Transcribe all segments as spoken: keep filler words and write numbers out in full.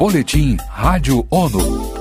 Boletim Rádio ONU.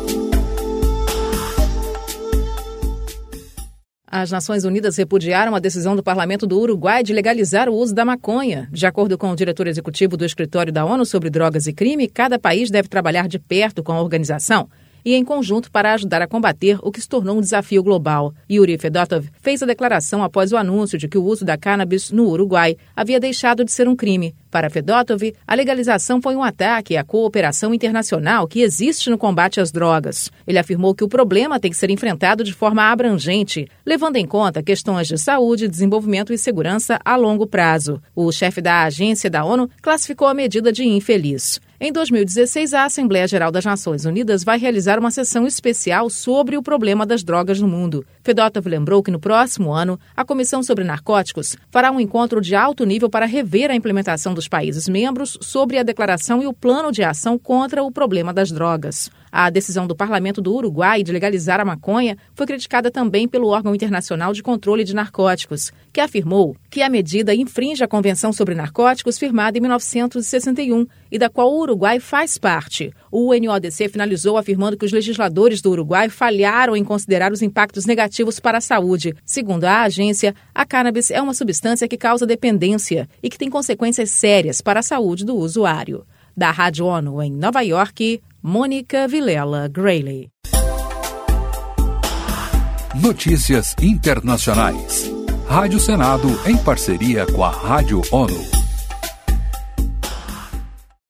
As Nações Unidas repudiaram a decisão do Parlamento do Uruguai de legalizar o uso da maconha. De acordo com o diretor executivo do Escritório da ONU sobre Drogas e Crime, cada país deve trabalhar de perto com a organização e em conjunto para ajudar a combater o que se tornou um desafio global. Yuri Fedotov fez a declaração após o anúncio de que o uso da cannabis no Uruguai havia deixado de ser um crime. Para Fedotov, a legalização foi um ataque à cooperação internacional que existe no combate às drogas. Ele afirmou que o problema tem que ser enfrentado de forma abrangente, levando em conta questões de saúde, desenvolvimento e segurança a longo prazo. O chefe da agência da ONU classificou a medida de infeliz. Em dois mil e dezesseis, a Assembleia Geral das Nações Unidas vai realizar uma sessão especial sobre o problema das drogas no mundo. Fedotov lembrou que no próximo ano, a Comissão sobre Narcóticos fará um encontro de alto nível para rever a implementação dos países membros sobre a declaração e o plano de ação contra o problema das drogas. A decisão do Parlamento do Uruguai de legalizar a maconha foi criticada também pelo órgão internacional de controle de narcóticos, que afirmou que a medida infringe a Convenção sobre Narcóticos firmada em mil novecentos e sessenta e um e da qual o Uruguai faz parte. O U N O D C finalizou afirmando que os legisladores do Uruguai falharam em considerar os impactos negativos para a saúde. Segundo a agência, a cannabis é uma substância que causa dependência e que tem consequências sérias para a saúde do usuário. Da Rádio ONU em Nova York, Mônica Vilela Grayley. Notícias internacionais. Rádio Senado em parceria com a Rádio ONU.